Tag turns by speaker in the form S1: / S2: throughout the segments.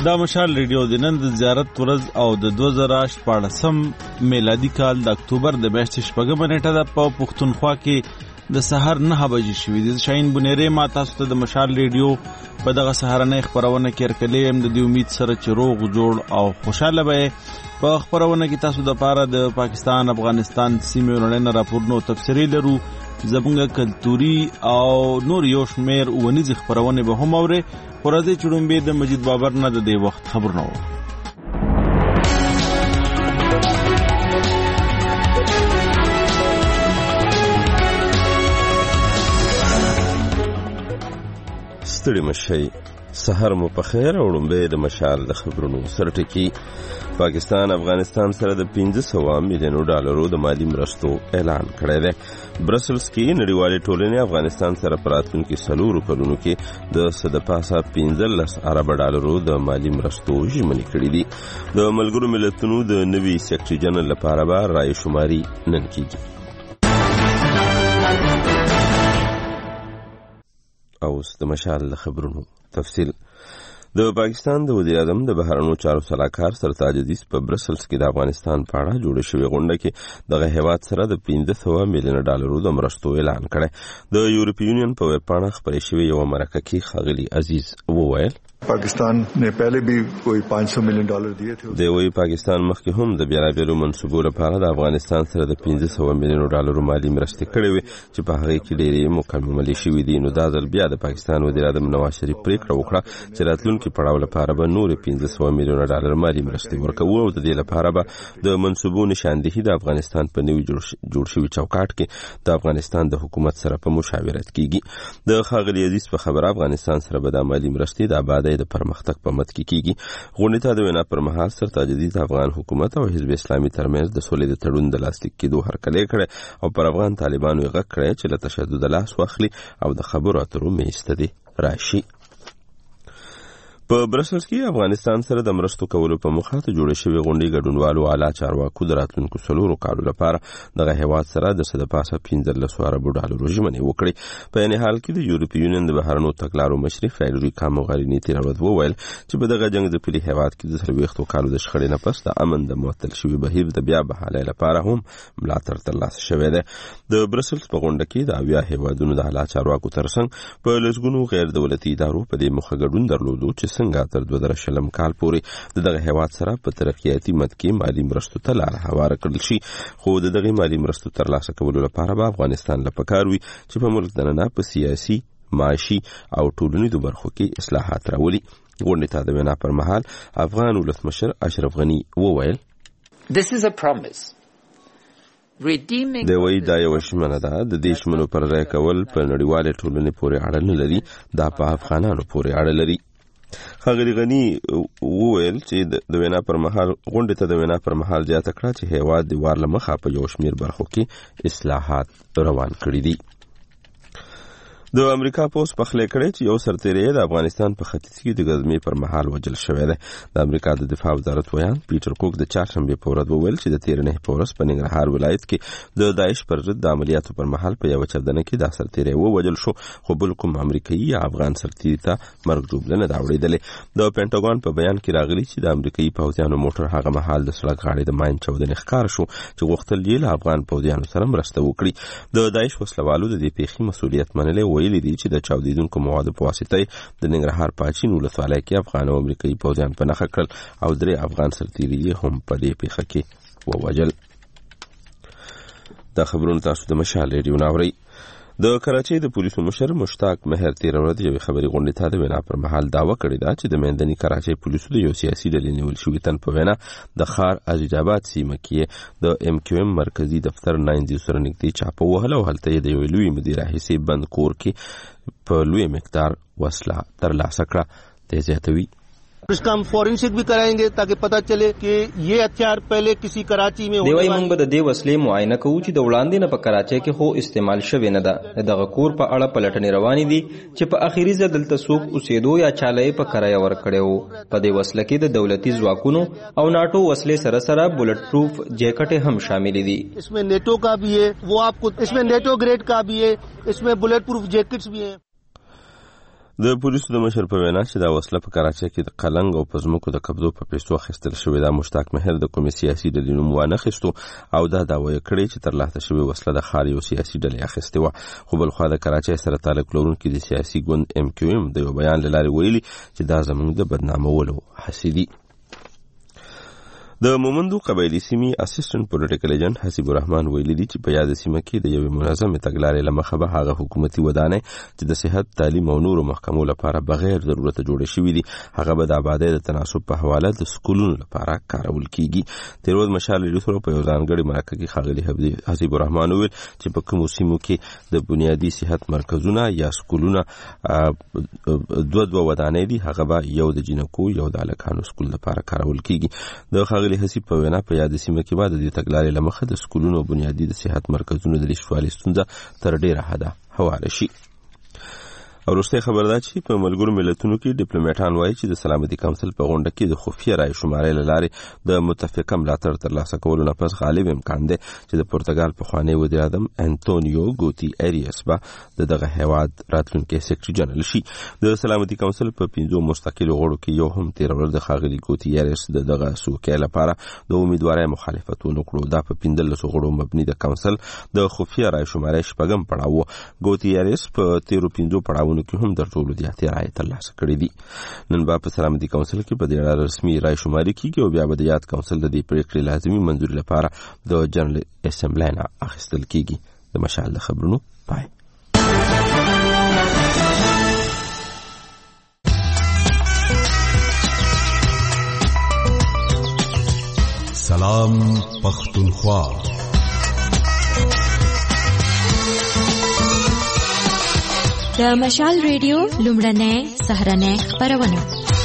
S1: دا مشال ریډیو د نن د زیارت ورځ او د 2014 میلادي کال د اکتوبر د میاشتې 6 نیټه ده. په پښتونخوا کې د سحر 9 بجې شوې دي. شاهین بنيري ما تاسو ته د مشال ریډیو په دغه سهارنۍ خبرونه کې ورکړلې هم د دې امید سره چې روغ جوړ او خوشاله به. په خبرونه کې تاسو د پاره د پاکستان افغانستان سیمې ورننه راپورونو تفسیری لرو، زمونږ کلتوري او نور یو شمیر ونیز خبرونه به هم اوري. ورځي چړومبې د مجید بابر نه د دې وخت خبرونه و.
S2: ستړي مشي سحر مو په خیر او لومبې د مشال د خبرونو سره ټکی. پاکستان افغانستان سره د 500 میلیون ډالرو د مالی مرستو اعلان کړی دی. برسلز کې نړیوالې ټولنې افغانستان سره په راتلونکي 4 کلونو کې د صدپاسه 15 ارب ډالرو د مالی مرستو ژمنې کړې دي. د ملګرو ملتونو د نوي سیکرټري جنرال لپاره به رای شماري نن کېږي. اوس د مشال خبرونو تفصیل. د پاکستان د وزیر اعظم د بهرنیو چارو سلاکار سرتاج عزیز په برسلز کې د افغانستان په اړه جوړه شوې غونډه کې دغه هیواد سره د 500 میلیون ډالرو د مرستو اعلان کړی. د یورپی یونین په ویب پاڼه خپرې شوې یو مرکه کې ښاغلي عزیز وویل
S3: पाकिस्तान ने पहले भी कोई 500 मिलियन डॉलर दिए थे.
S2: د وی پاکستان مخکې هم د بیلابیلو منصوبو لپاره د افغانستان سره د 500 میلیون ډالرو مالی مرستې کړې وي چې په هغه کې ډېرې مکملې شوې دي. نو دا ځل بیا د پاکستان وزیر اعظم نواز شریف پریکړه وکړه چې راتلونکي پړاو لپاره به نور 500 میلیون ډالر مالی مرستې ورکوي او د دې لپاره به د منصوبو نشاندهي د افغانستان په نوي جوړ شوي چوکاټ کې د افغانستان د حکومت سره په مشاورت کیږي. د ښاغلي عزیز په خبره افغانستان سره به د مالی مرستې د آبادۍ د پرمختګ په مد کې کیږي. غونډې ته د وینا پر مهال سرتاج عزیز افغان حکومت او حزب اسلامي ترمنځ د سولې د تړون د لاسلیک کېدو هرکلی کړی او پر افغان طالبانو یې غږ کړی چې له تشدد لاس واخلي او د خبرو اترو میز ته دې راشي. په برسلز کې افغانستان سره د مرستو کولو په مخه ته جوړه شوې غونډې ګډونوالو اعلی چارواکو د راتلونکو 4 کالو لپاره دغه هیواد سره د صدپاسه 15 ارب ډالرو ژمنې وکړې. په یعنی حال کې د یورپی یونین د بهرنیو تګلارو مشر فیډریکا موغریني تیر ورځ وویل چې په دغه جنگ د پلي هیواد کې د 30 کالو د شخړې نه پس د امن د معطل شوي بهیر د بیا بحالۍ لپاره هم ملاتړ ترلاسه شوی دی. د برسلز په غونډه کې د اویا هیوادونو د اعلی چارواکو ترڅنګ په لسګونو غیر دولتي ادارو په دې مخه ګډون درلودو چې څنګه تر 2020 کال پورې دغه هیواد سره په ترقیاتي مد کې مالی مرستو ته لار هواره کړل شي. خو دغه مالی مرستو ترلاسه کولو لپاره به افغانستان له پکار وي چې په ملک دننه په سیاسي، معاشي او ټولنیزو برخو کې اصلاحات راولي. غونډې ته د وینا پر مهال افغان ولسمشر اشرف غني وویل
S4: This is a promise.
S2: د وی دا یو شمنه ده. د دې شمنو پر ځای کول په نړیواله ټولنې پورې اړه نه لري، دا په افغانانو پورې اړه لري. ښاغلي غني وویل چې د وینا پر مهال غونډې ته د وینا پر مهال زیاته کړه چې هیواد د وار له مخه په یو شمیر برخو کې اصلاحات روان کړي دي. د امریکا پوسټ پخلی کړی چې یو سرتیری د افغانستان په ختیځ کې د غزمې پر مهال وژل شوی دی. د امریکا د دفاع وزارت ویان پیټر کوک د چهارشنبې په ورځ وویل چې د 13 په ورځ په ننګرهار ولایت کې د داعش پر ضد د عملیاتو پر مهال په یو چدنه کې دا سرتیری وژل شو، خو بل کوم امریکایي یا افغان سرتیری ته مرګ ژوبله نه ده اورېدلې. د پینټاګون په بیان کې راغلی چې د امریکایي پوځیانو موټر هغه مهال د سړک غاړې د ماین چاودنې ښکار شو چې غوښتل یې له افغان پوځیانو سره مرسته وکړي. د داعش وسلوالو د دې پیښې مسؤلیت منلی ویلي دي چې د چاودیدونکو موادو په واسطه د ننګرهار پاچین ولسوالۍ کې افغان او امریکایي پوځیان په نښه کړل او 3 افغان سرتیري هم په دې پیښه کې ووژل. دا خبرونه تاسو د مشال ریډیو نه اورئ. د کراچۍ د پولیسو مشر مشتاق مهر تیر ورځ یوې خبري غونډې ته د وینا پر مهال دعوه کړې ده چې د میندني کراچۍ پولیسو د یو سیاسي ډلې نیول شوي تن په وینا د ښار عزیزآباد سیمه کې د MQM مرکزي دفتر 9 سره نږدې چاپه وهله او هلته یې د یوې لویې مدیر حساب بند کور کې په لوی مقدار وسله ترلاسه کړه. ته زیاتوي
S5: इसका हम फॉरेंसिक भी कराएंगे ताकि पता चले कि ये हथियार पहले किसी कराची में
S6: دی وای موږ به د دې وسلې معاینه کوو چې د وړاندې نه په کراچۍ کې خو استعمال شوی نه ده. دغه کور په اړه پلټنې روانې دي چې په اخیری ځل دلته څوک اوسېدو یا چاله په کرایه ورکړی وو. په دې وسله کې د دولتي ځواکونو او ناټو وسلې سره سره بولټ پروف جیکټ هم شامل دي.
S5: इसमें नेटो का भी है, वो आपको इसमें नेटो ग्रेड का भी है, इसमें बुलेट प्रूफ जैकेट्स भी हैं.
S2: د پولیسو د مشر په وینا چې دا وسله په کراچۍ کې د قلنګ او په ځمکو د قبضو په پیسو اخیستل شوې ده. مشتاق مهر د کومې سیاسي ډلې نوم وانخیستو او دا دعوه یې کړې چې ترلاسه شوې وسله د ښار یو سیاسي ډلې اخیستې وه. خو بلخوا د کراچۍ سره تعلق لرونکي د سیاسي ګوند MQM د یو بیان له لارې ویلي چې دا زموږ د بدنامولو هڅې دي. د مومندو قبایلي سیمې اسسټنټ پولیټیکل ایجنټ حسیب الرحمن ویلي دي چې په یاد سیمه کې د یوې منظمې تګلارې له مخه به هغه حکومتي ودانۍ چې د صحت، تعلیم او نورو محکمو لپاره بغیر ضرورت جوړې شوې دي هغه به د آبادۍ د تناسب په حواله د سکولونو لپاره کارول کیږي. تیر ورځ مشال لیدو په یو ځانګړي مرکه کې ښاغلي حسیب الرحمن وویل چې په کومو سیمو کې د بنیادي صحت مرکزونه یا سکولونه دوه ودانۍ دي هغه به یو د جنکو یو د هلکانو سکول لپاره کارول کیږي. د ښاغلي حسیب په وینا په یاد سیمه کې بعد د دې تګلارې له مخه د سکولونو او بنیادي د صحت مرکزونو د نشتوالي ستونزه تر ډیره حده هواره شي. او وروستی خبر دا چې په ملګرو ملتونو کې ډیپلوماټان وایي چې د سلامتي کونسل په غونډه کې د خفیه رای شمارې له لارې د متفقه ملاتړ ترلاسه کولو نه پس غالب امکان دی چې د پرتګال پخوانی وزیر اعظم انټونیو ګوتی ایریس به دغه هیواد راتلونکي سیکرټري جنرال شي. د سلامتي کونسل په 5 مستقلو غړو کې یو هم تیر ورځ د ښاغلي ګوتی ایریس دغه سوکې لپاره د امیدوارۍ مخالفتونه کړو. دا په 15 غړو مبني د کونسل د خفیه رای شمارې شپږم پړاو. ګوتی ایریس په 15 پړاو کې هم در ټولو زیاتې رایې ترلاسه کړې دي. نن به په سلامتي کونسل کې په دې اړه رسمي رای شماري کیږي او بیا به د یاد کونسل د دې پریکړې لازمي منظوري لپاره د جنرال اسمبلی نه اخیستل کیږي. د مشال د خبرونو پای.
S7: سلام پختونخوا.
S8: د مشال ریډیو لومړنۍ سهارنۍ خپرونه.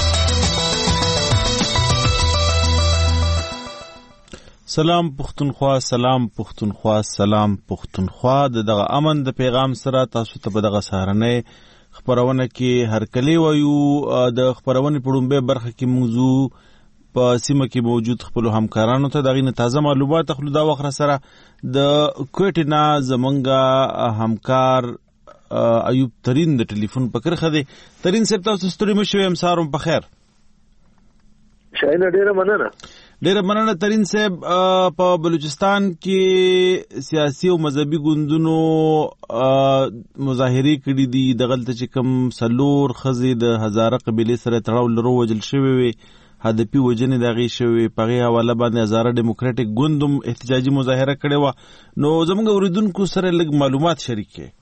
S1: سلام پختونخوا، سلام پختونخوا، سلام پختونخوا. دغه امن د پیغام سره تاسو ته په دغه سهارنۍ خپرونه کې هرکلی وایو. د خپرونې په لومړۍ برخه کې موضوع په سیمه کې موجود خپل همکارانو ته دغه تازه معلومات خپل دا وخت سره د کوټ نه زمونږ همکار ایوب ترین د ټلیفون پکړه خدي. ترین صاحب تاسو ستوري مشوي امسارم په خیر.
S9: شاینه ډیره مننه ترین صاحب. په بلوچستان کې سیاسي او مذهبي ګوندونو مظاهره کړې دي. دغلته چې کوم سلور خزي د هزاره قبيله سره تړاو لرو وجل شوی وي هدفي وجنې دغه شوی په حواله باندې هزاره ډیموکراټک ګوندم احتجاجي مظاهره کړې و. نو زموږ اوریدونکو سره لږ معلومات شریک کړئ.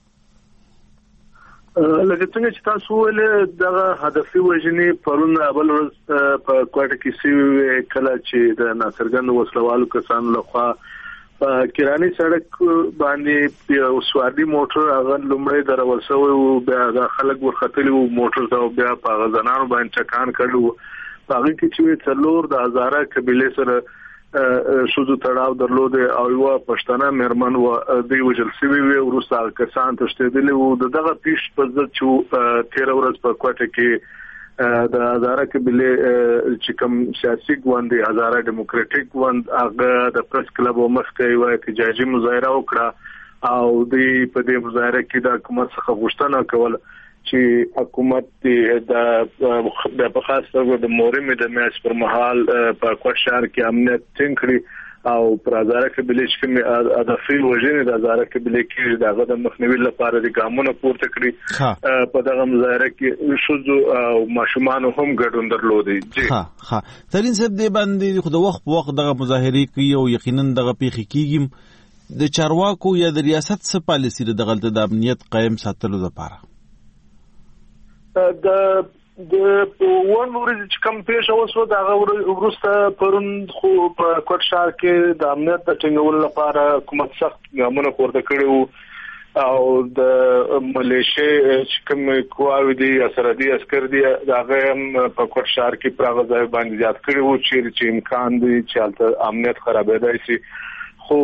S9: لکه څنګه چې تاسو ول دغه هدفي وژنې پرون بل ورځ په کوټه کې سی کله چې د ناصرګند وسلوالو کسانو لخوا کیرانی سړک باندې اوسوادي موټر هغه لومړی درول شوی او بیا د خلک ورختلی وو موټر ته بیا په غزنانو باندې چکان کړو. هغه کې چې څلور د هزاره قبيله سره شوزو تړاو درلود او یو پښتنه مرمن و دی وجل سی وی ورسره کسان تشتیدلی وو. دغه پیش په ځد چې 13 ورځ په کوټه کې د هزاره قبيله چې کوم سیاسي ګوند دی هزاره ډیموکراټک ګوند هغه د پریس کلب مخکې یو احتجاجي مظاهره وکړه او د په دې مظاهره کې د حکومت څخه غوښتنه کوله چې حکومت د په خاص توګه د مورمې د میاش پر مهال په کوټ شهر کې امنیت ټینګ کړی او پر هزاره قبيله چې هدفي وژنې د هزاره قبيله کې دغه د مخنیوي لپاره د ګامونو پورته کړی. په دغه مظاهره کې شوزو او ماشومان هم ګډون درلودي.
S1: ها ترين صاحب دې باندې خو د وخت په وخت دغه مظاهره کوي او یقینا دغه پیخي کیږي د چارواکو یا د ریاست څخه پالیسي د غلط د امنیت قائم ساتلو لپاره.
S9: د ون ورځ چې کم پیښه وسو دا ورسته پرون خو په کوټ شهر کې د امنیت د ټینګولو لپاره حکومت سخت ګامونه پورته کړي او د ملیشیا چې کوم قواوی دي سرحدي عسكر دي هغه هم په کوټ شهر کې پراغه ځای باندې زیات کړي وو چې امکان دی چې امنیت خرابېدای شي. خو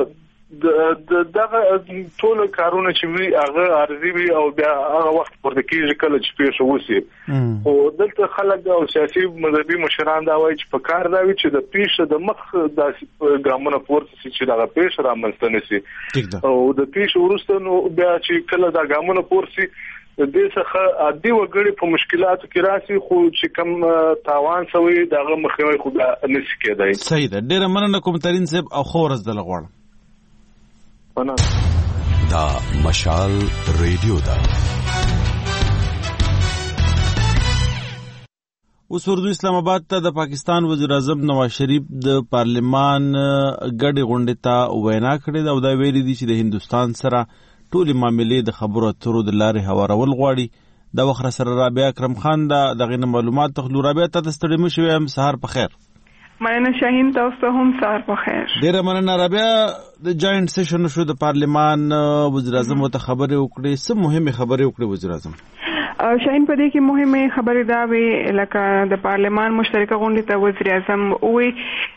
S9: دغه ټول کارونه چې وی هغه ارزي وي او بیا هغه وخت پورته کېږي کله چې پیښه وسی. او دلته خلک او سیاسي مذهبي مشران دا وایي چې په کار دا وي چې د پیښه د مخ د ګامونو پورته شي چې دغه پیښه رامنځته نشي او د پیښه ورسته نو بیا چې کله دا ګامونو پورته دې څخه عادي وګړي په مشکلاتو کې راسي خو چې کم تاوان سوی دغه مخنیوي خو نشي کېدای.
S1: صحیح ده. ډېره مننه کوم ترین صاحب او خو ورځ دلته غواړم.
S7: دا مشال ریډیو ده.
S1: اوس ورځو اسلام آباد ته د پاکستان وزیر اعظم نواز شریف د پارلمان ګډې غونډې ته وینا کړې ده او دا ویلي دي چې د هندوستان سره ټولې معاملې د خبرو اترو د لارې هوارول غواړي. د وخت سره رابعه اکرم خان دغه معلومات تخلو. رابعه ته د ستړي مشو هم سهار په خیر.
S10: مننه شاهین، تاسو هم سهار په خیر.
S1: ډیره مننه رابعه. د جاینټ سیشن شو د پارلمان وزیر اعظم ته خبرې وکړې. څه مهمه خبرې وکړې وزیر اعظم؟
S10: شاهین په دې کې مهمه خبره دا وی لکه د پارلمان مشترکه غونډه ته وزیر اعظم وی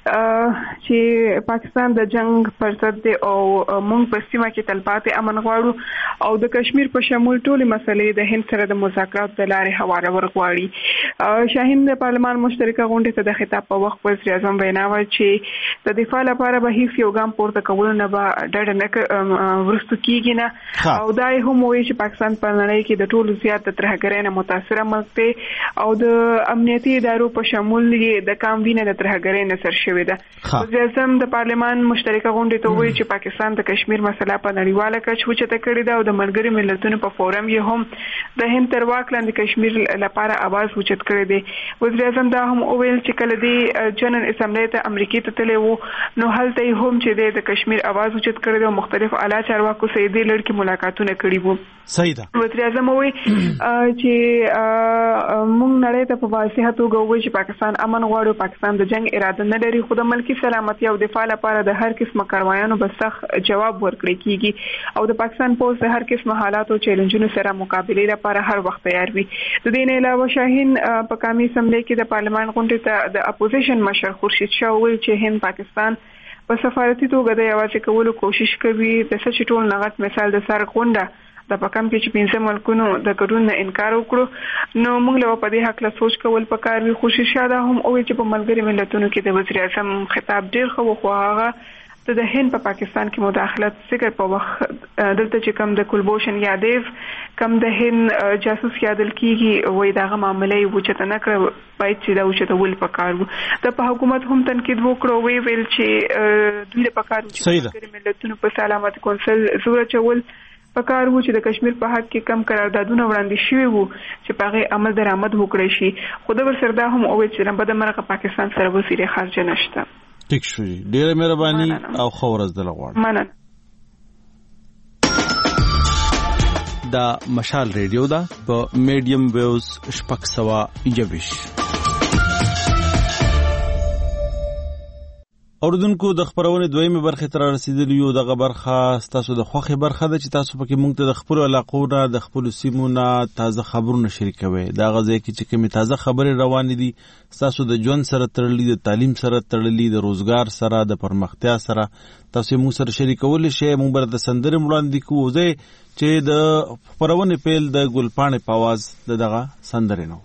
S10: چې پاکستان د جنگ پر ضد دی او موږ په سیمه کې تلپاتې امن غواړو او د کشمیر په شمول ټولې مسلې د هند سره د مذاکرات د لارې هوارول غواړي. شاهین د پارلمان مشترکه غونډه ته د خطاب په وخت وزیر اعظم وینا وکړه چې د دفاع لپاره به هیڅ یو ګام پورته کول نه به ډډه نه ورستو کیږي نه او دا هم وایي چې پاکستان په نړۍ کې د ټولو زیات ترهګرۍ نه متاثره ملک دی او د امنیتي ادارو په شمول د کاموینه د ترهګرۍ نه سر شوې ده. وزیر اعظم د پارلمان مشترکه غونډې ته وایي چې پاکستان د کشمیر مسله په نړیواله کچه اوچته کړې ده او د ملګرو ملتونو په فورم یې هم د هند تر واک لاندې کشمیر لپاره आवाज اوچت کړی دی. وزیر اعظم دا هم وویل چې کله د جنرال اسمبلی ته امریکا ته تللی وو نو هلته هم چې د کشمیر आवाज اوچت کړی دی او مختلف اعلی چارواکو سره د لړ کې ملاقاتونه کړي وو.
S1: صحیح ده.
S10: وزیر اعظم وایي چې مونږ نړۍ ته په واضح توګه وایو چې پاکستان امن غواړي. پاکستان د جنگ اراده نه لري خو د ملکی سلامتی او دفاع لپاره د هر قسم کاروایانو به سخت جواب ورکړي کیږي او د پاکستان پولیس د هر قسم حالات او چیلنجونو سره مقابله لپاره هر وخت تیار وي. د دې نه علاوه شاهین په قومي اسمبلی کې د پارلمان غونډې ته د اپوزیشن مشر خورشید شاه ویل چې هند پاکستان په سفارتي توګه د یوازې کولو کوشش کوي. د سچ ټول نغت مثال د سر غونډه د پکم کې چې 15 ملکونو د ګډون نه انکار وکړو نو موږ له په دې حق له سوچ کول پکار وي. خوشی شاده هم او چې په ملګری ملتونو کې د وزیر اعظم خطاب ډیر خو هغه د هند په پاکستان کې مداخلت څنګه په وخت دلته چې کم د کلبوشن یادیو کم د هند جاسوس یادل کیږي وای داغه معاملې وچته نه کړ باید چې دا وچته ول پکار وو. د په حکومت هم تنقید وکړو ویل چې دوی له پکار وو چې ملګری ملتونو په سلامت کونسل زور چول پکار وو چې د کشمیر په حق کې کم قراردادونه وړاندې شوي وو چې په هغه عمل درآمد وکړي شي. خو د ورسره هم او چې په دمرغه پاکستان سره وسیله خارجه نشته.
S1: ټیک شو. ډیره مهرباني او خو ورځ دلته غواړم.
S10: مننه.
S1: دا مشال ریډیو دا په میډیم ویوز شپږ سوه یویش. اوردونکو د خبرونه دویمه برخه تر رسیدلی یو دغه برخه تاسو د خوخي برخه ده چې تاسو پکې مونږ ته د خپل علاقو نه د خپل سیمونه تازه خبرونه شریکوي. دا غځي چې کومه تازه خبرې روان دي تاسو د ژوند سره تړلې د تعلیم سره تړلې د روزګار سره د پرمختیا سره تاسو مونږ سره شریکول شي. مونږ بر د سندره وړاندې کوو چې د خبرونه پیل د ګلپانې په आवाज دغه سندره نو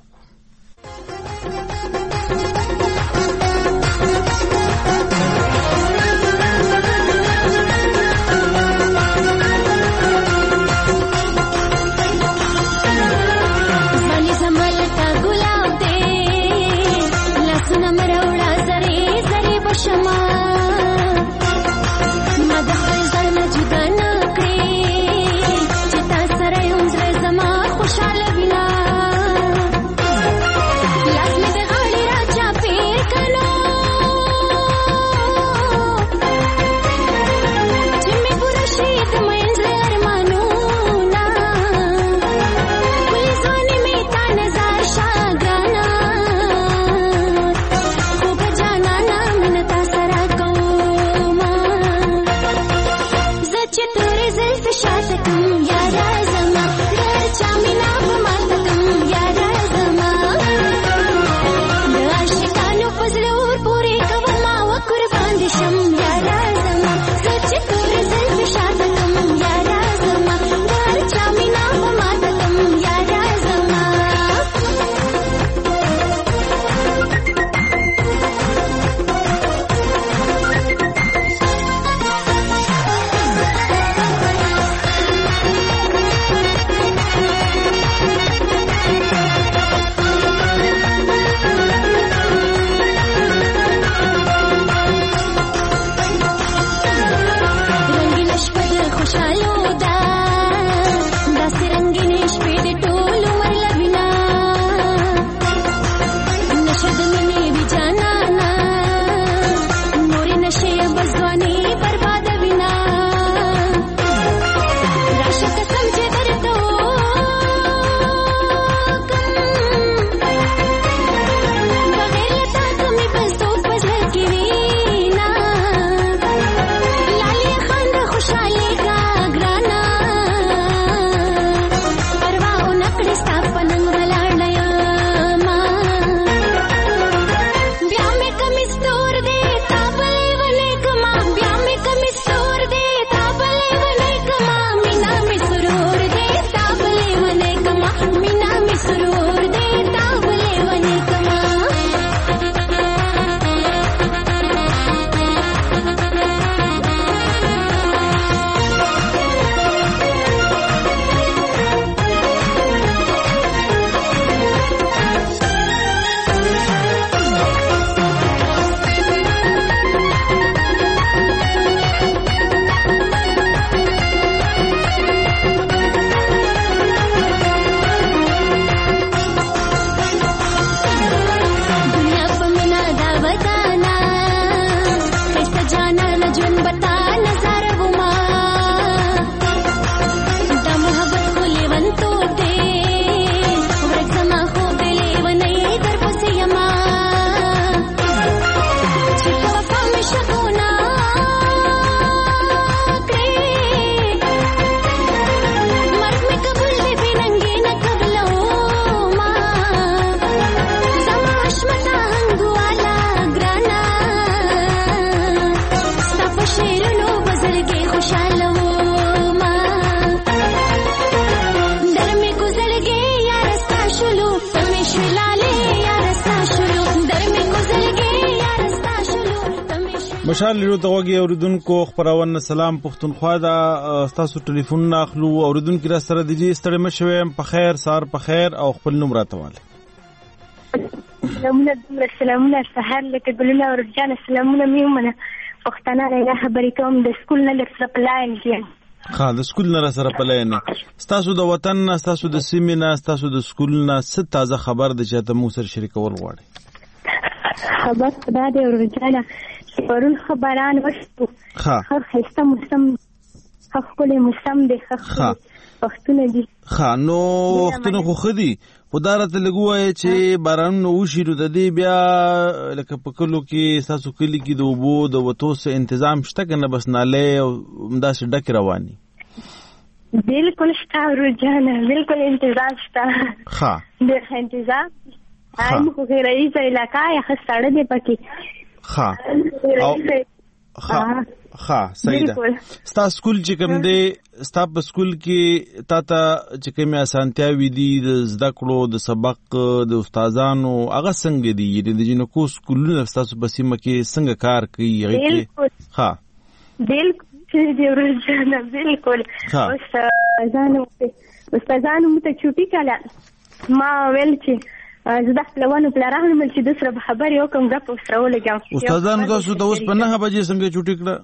S1: مشال ریډیو ته وګورئ اوریدونکو خبرونه سلام پښتونخوا دا تاسو ټلیفون اخلو اوریدونکو را سره دیجی ستړي مشوم په خیر سار په خیر او خپل نوم راتواله
S11: سلامونه سهار لکه ګلونه ورجان سلامونه میومنه پښتانه نه خبرې کوم د سکول نه لکه پلاین کې
S1: د سکول نه سره پلاین تاسو د وطن نه تاسو د سیمې نه تاسو د سکول نه ست تازه خبر د چاته مو سره شریکول غواړي
S11: خبر خدا دې ورجان پرون خبران وشو خو خسته موسم خپل موسم دې وختونه دي
S1: نو وختونه خو خدي خدارت لګوي چې باران نو وشي نو د دې بیا لکه په کلو کې تاسو کلی کې د وبو د وتو سه تنظیم شته کنه بس ناله او همداسې ډک رواني
S11: بالکل شته ورجانه بالکل تنظیم شته د تنظیم هم خو رئیس علاقې خسته دې پکې
S1: سیده ستا سکول چې کوم دی ستا په سکول کې تا چې کومه اسانتیاوي دي د زده کړو د سبق د استادانو هغه څنګه دي د جنکو سکولونو تاسو په سیمه کې څنګه کار کوي
S11: بالکل دې ورجانه بالکل استادانو مته چوټي کړه ما ویل چې زه د خپلوانو پلارانو مل چې د سره خبرې وکم غپ سره ولګم
S1: استادانو تاسو د اوس په 9 بجې څنګه چوټي کړه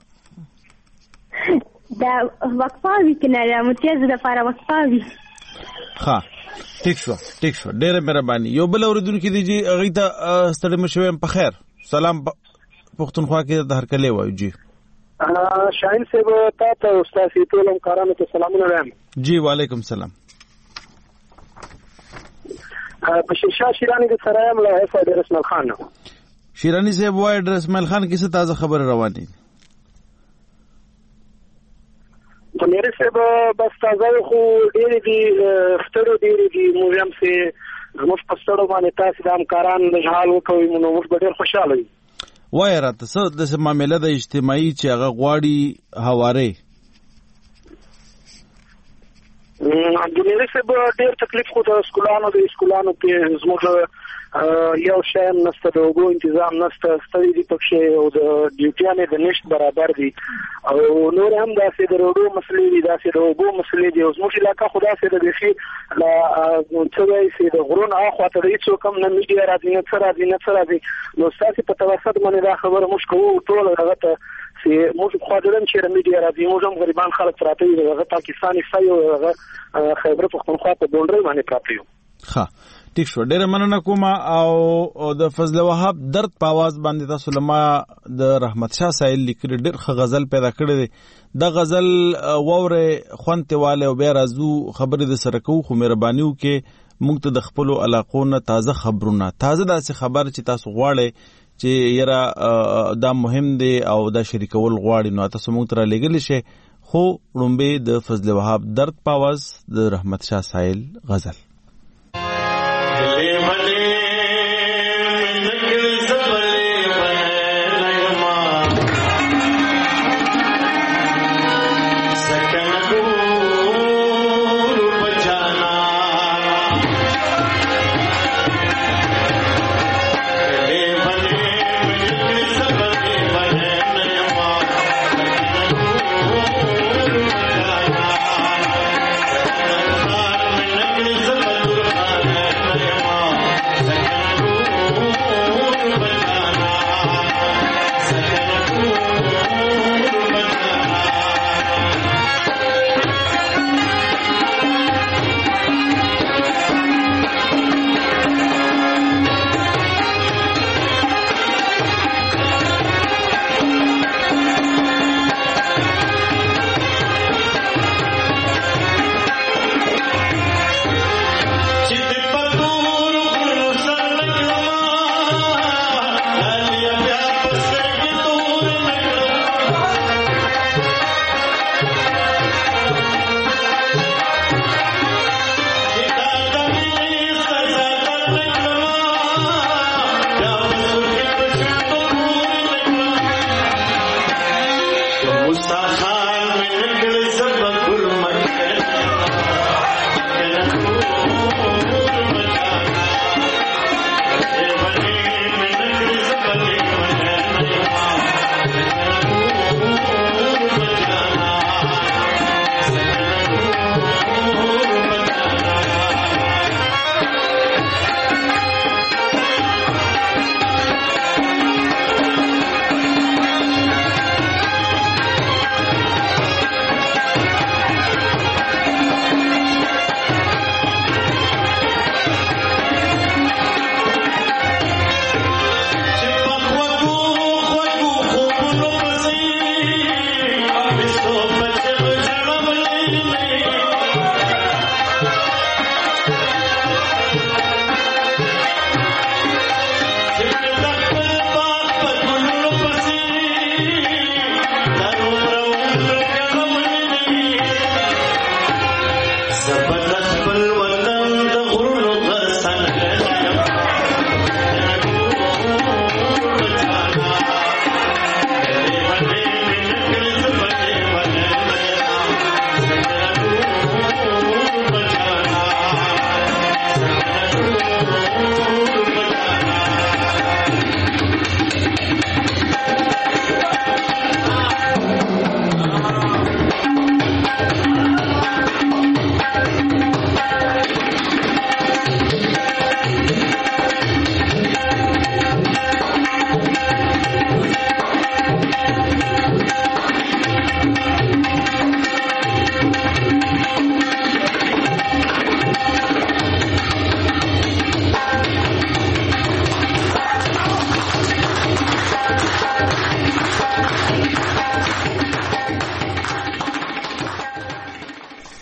S11: دا وقفه وی کنه د متیاز د فار وقفه وی
S1: ټیک شو ډېر مهرباني یو بل اوریدونکو دی چې هغه ته ستړي مشوم په خیر سلام پښتونخوا کې د هر کله وایو جی
S9: شاهین صاحب ته استاد ټول همکارانو ته سلامونه وایم
S1: جی وعلیکم سلام
S9: بشیرشاه شیرانی د سرایم له حفظ رسمل خان
S1: شیرانی صاحب وای رسمل خان کیسه تازه خبر رواني
S9: تو میرے صاحب بس تازه خو ډېری دي ستړو ډېری دي موزیم سي موږ په ستړو باندې تاسو د همکاران د حال وکوي نو موږ ډېر خوشاله یو
S1: وای راته څه د معاملې د اجتماعي چې هغه غواړي حواله د میرے صاحب ډېر تکلیف خو د سکولانو کې زموږ یو شایم نسته د اوبو تنظیم نسته ستړي دي پکې او د ډیوټیانې د نشت برابر دي او نور هم داسې د روډو مسلې دي داسې د اوبو مسلې دي او زموږ علاقه خو داسې د بخي څه وایي چې د غرون اخوا ته هیڅ کم نه میډیا راځي نه څه راځي نو ستاسو په توسط باندې دا خبره موږ کوو ټول هغه ته چې موږ خو درن چې میډیا راځي موږ هم غریبان خلک راته یو هغه پاکستاني سایو هغه خیبر پختونخوا په بونډري باندې پراته یو ټیک شو ډېر مننه کوم او د فضل وهاب درد په आवाज باندې تاسو لما د رحمت شاه سایل لیکل ډېر ښه غزل پیدا کړی دی د غزل ووره خوانتواله او بیا راځو خبرې د سره کوو خو مهرباني وکړئ موږ ته د خپل علاقو نه تازه خبرونه تازه داسې خبر چې تاسو غواړئ چې یره دا مهم دی او دا شریکول غواړي نو تاسو موږ ته لګل شي خو رومبه د فضل وهاب درد په आवाज د رحمت شاه سایل غزل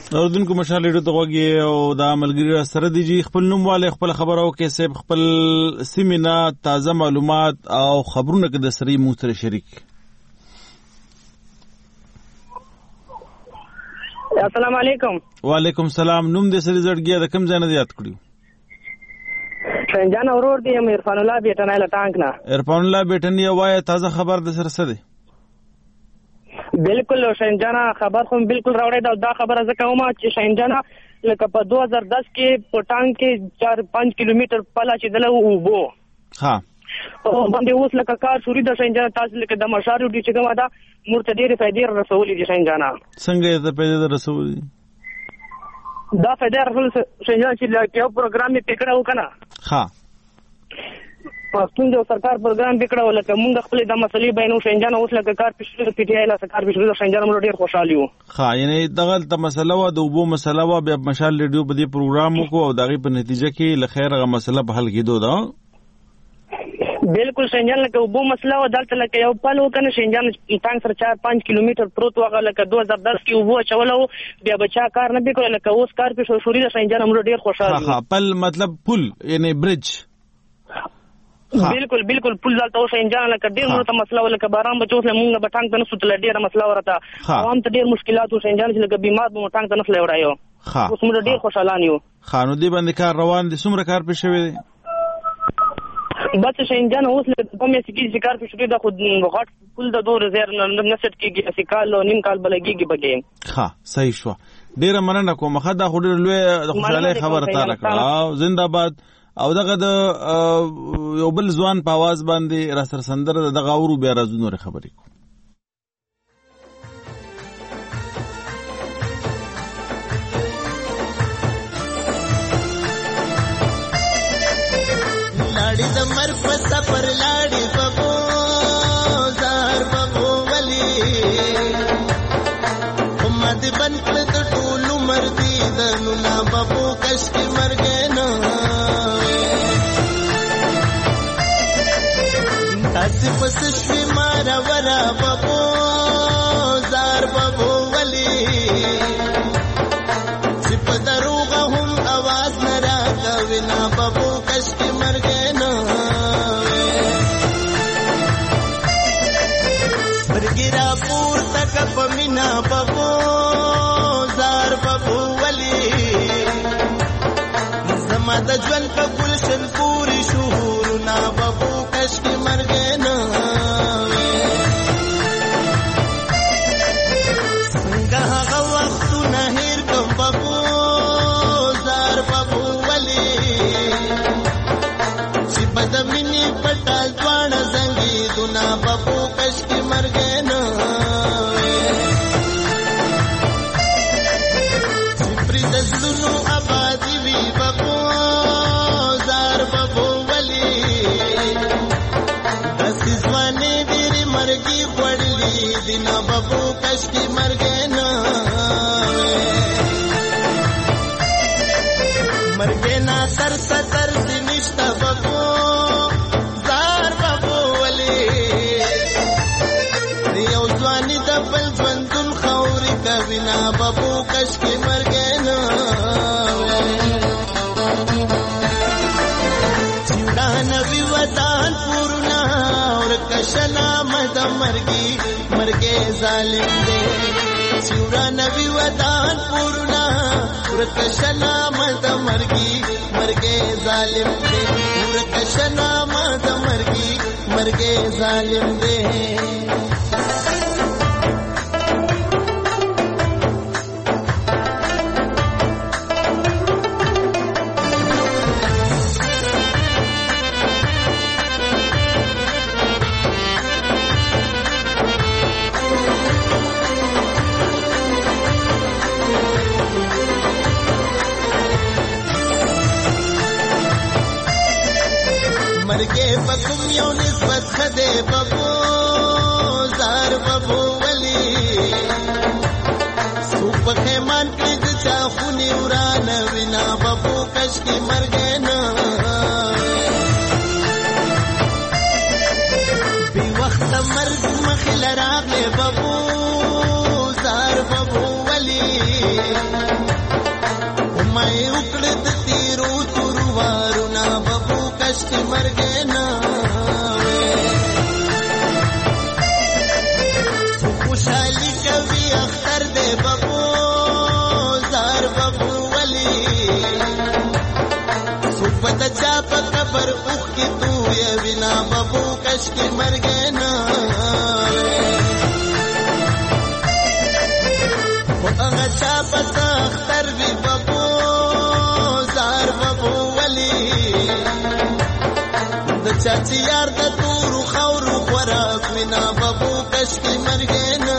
S1: اوردونکو مشال ریډیو ته غوږی او دا ملګری سره دی جی خپل نوم والے خپل خبرو کې سیب خپل سیمینا تازه معلومات او خبرونه کې د سری مو سره شریک.
S12: السلام علیکم.
S1: وعلیکم السلام. نوم دې سری زړګیا د کوم ځای نه یاد کړیو؟
S12: شنجان اورور دی عرفان الله بیٹن له ټانک نه.
S1: عرفان الله بیٹن یې وای تازه خبر د سره څه دی؟
S12: بالکل شنجانا خبر خو بالکل راوړی دا خبره زه کوم چې شنجانا لکه په 2010 کې په ټانک کې 4-5 کیلومتر پلا چې دله وبو
S1: ها
S12: او باندې اوس لکه کار شوري د شنجانا تاسو لکه د مشارو دي چې کومه دا مرتدی فائدې رسولې دي شنجانا
S1: څنګه د فائدې رسولې
S12: دا فائدې رسول شنجانا چې لکه یو پروګرام یې پکړه وکنه
S1: ها
S12: پښتون جو سرکار پروګرام وکړو لکه مونږ خپل د مسلې بینو شنجان اوس لکه کار پښتون پی ټی آی لا سرکار پښتون شنجان موږ ډیر خوشاله یو.
S1: ها یعنی دغه د مسله و د وبو مسله و بیا مشال ریډیو په دې پروګرام کو او دغه په نتیجه کې لخیر غو مسله په حل کېدو دا
S12: بالکل شنجان لکه وبو مسله و دلته لکه یو پلو کنه شنجان ټانک سره 4-5 کیلومتر پروت وغه لکه 2010 کې وبو چولو بیا بچا کار نه وکړ لکه اوس کار په شوري د شنجان موږ ډیر خوشاله یو.
S1: ها پل مطلب پل یعنی برج
S12: بالکل بالکل پل ځالته اوس انجان لکه ډیر مرته مسله ولکه باران بچو له مونږ به ټانک ته نسو تل ډیره مسله ورته عوام ته ډیر مشکلات اوس انجان چې لکه بیمار به ټانک ته نسل وړایو اوس موږ ډیر خوشاله یو.
S1: خانو دی باندې کار روان دي څومره کار پېښ شوی دی؟
S12: بس شنجان اوس لکه په مې سکی کار پېښ شوی دا خو غټ پل د 2000 نسټ کېږي اسی کال او نیم کال بلګيږي بګي.
S1: ها صحیح شو. ډیره مننه کوم خدا خو ډیر لوی خوشاله خبره تا راکړه. زنده‌باد. او دغه د یو بل ځوان په आवाज باندې را سره سندره دغه اورو بیا راځو نور خبرې کو.
S13: لاړې د مر په سفر لاړې بابو زار بابو ولي امد بن کړ د ټولو مردي د نونا بابو کش کې مرګ نه تاسو پس شوي مارا ورا بابو زار بابو ولی چې په دروغه هم आवाज نه راکوي نا بابو کش کې مرګ نه برګرا پور تک پمینا بابو زار بابو ولی زما د ژوند په ګلشن پوری شهور نا بابو کش کې مرګ نه څنګه هغه وختونه هیر کوم بابو زار بابو ولی چې بد مینې پټال ځوان زنګي دونا بابو کش کې مرګ نه چې پرې د زلونو آبادی وی بابو زار بابو ولی داسې ځوانې ډېرې مرګي خوړلي دي نه بابو کش کې مرګ نه مرګ نه تر ستر دي نشته بابو زار بابو ولی یو ځواني د بل ژوندون خاورې کوي نه بابو کش کې مرګ نه نبی وطن پورنا اور کشنا مد مرگی مرگے ظالم دے سیورا نبی وطن پورنا اور کشنا مد مرگی مرگے ظالم دے اور کشنا مد مرگی مرگے ظالم دے مرګه پکم یو نسبت خده بابو زار بابو ولی سوپ خیمان کړي چا خونی وران وینا بابو کش کی مرګ نه بي وخت مرګ مخل راغله بابو زار بابو ولی هغه چا پتا اختر وی بابو زار بابو ولی د چاچی یار د تور خور خوراک وینا بابو کشکی مرګینا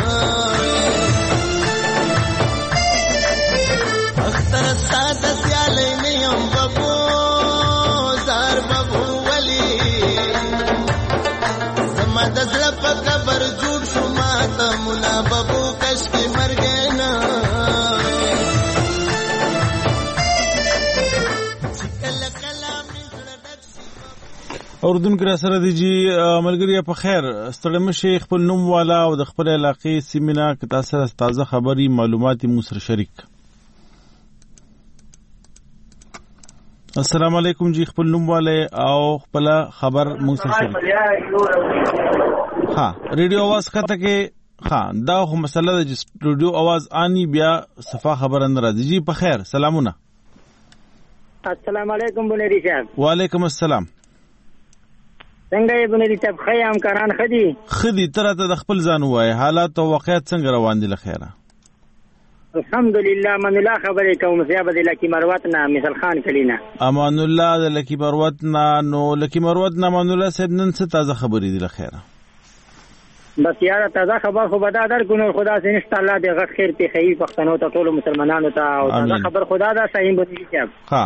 S13: اختر ساده سیاله نیم بابو زار بابو ولی زما د زړه په قبر جوړ شو ماته منا بابو کشکی مرګینا
S1: اوردون کرا سره دی جی ملګری په خیر ستړي مشه خپل نوم والا او د خپل علاقې سیمینا که تاسو تازه خبري معلوماتي مو سره شریک. السلام علیکم جی خپل نوم والا او خپل خبر مو سره شریک. ها ریډیو आवाज کته کې ها دا خو مسله د ریډیو आवाज اني بیا صفه خبر نه راځي جی په خیر سلامونه.
S14: السلام علیکم بنيري صاحب.
S1: وعلیکم السلام.
S14: څنګه یې بنيري صاحب خیام کاران خدي
S1: ترته د خپل ځان وای حالات او واقعیت څنګه روان دي لخيره؟
S14: الحمدلله من الله خبرې کوم صاحب د لکی مروت نه مثال خان کلینا.
S1: امان الله د لکی مروت نه نو لکی مروت نه امان الله صاحب نن څه تازه خبرې دي لخيره؟
S14: بس یاره تازه خبر خو بدا در ګنور خدا سي نشته الله دې غټ خیر په خیر پښتنو ته ټول مسلمانانو ته او تازه خبر خدا دا صحیح بنيري صاحب.
S1: ها